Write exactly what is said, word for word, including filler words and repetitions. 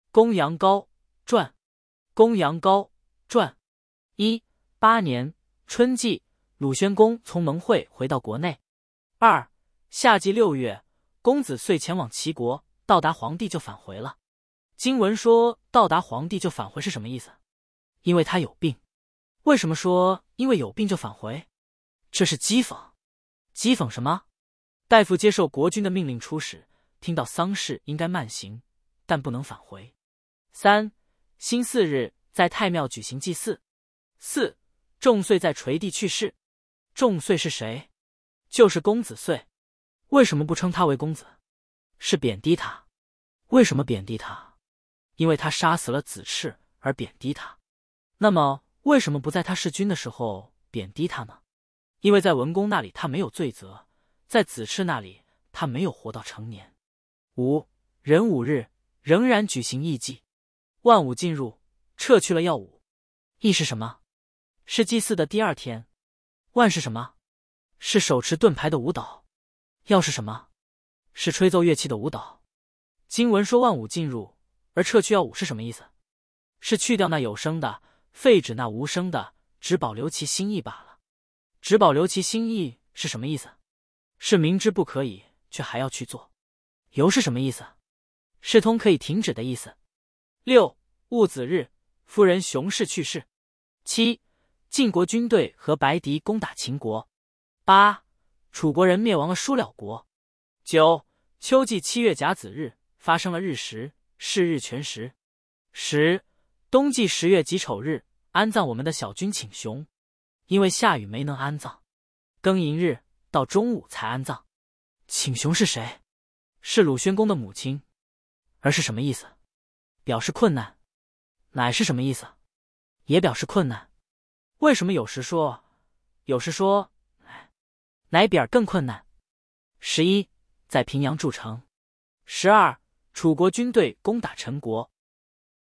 公羊高传，公羊高传。一八年春季，鲁宣公从盟会回到国内。二夏季六月，公子遂前往齐国，到达黄帝就返回了。经文说到达黄帝就返回是什么意思？因为他有病。为什么说因为有病就返回？这是讥讽。讥讽什么？大夫接受国君的命令出使，听到丧事应该慢行，但不能返回。三辛巳日，在太庙举行祭祀。四仲遂在垂地去世。仲遂是谁？就是公子遂。为什么不称他为公子？是贬低他。为什么贬低他？因为他杀死了子赤而贬低他。那么为什么不在他弑君的时候贬低他呢？因为在文公那里他没有罪责，在子赤那里他没有活到成年。五壬午日，仍然举行义祭。万物进入，撤去了耀武。义是什么？是祭祀的第二天。万是什么？是手持盾牌的舞蹈。耀是什么？是吹奏乐器的舞蹈。经文说万物进入而撤去耀武是什么意思？是去掉那有声的，废止那无声的，只保留其心意罢了。只保留其心意是什么意思？是明知不可以却还要去做。由是什么意思？是通可以停止的意思。六戊子日，夫人熊氏去世。七晋国军队和白狄攻打秦国。八楚国人灭亡了叔了国。九秋季七月甲子日，发生了日食，是日全食。十冬季十月己丑日，安葬我们的小君请熊，因为下雨没能安葬。庚寅日到中午才安葬。请熊是谁？是鲁宣公的母亲。而是什么意思？表示困难。乃是什么意思？也表示困难。为什么有时说有时说乃比尔更困难？十一在平阳筑城。十二楚国军队攻打陈国。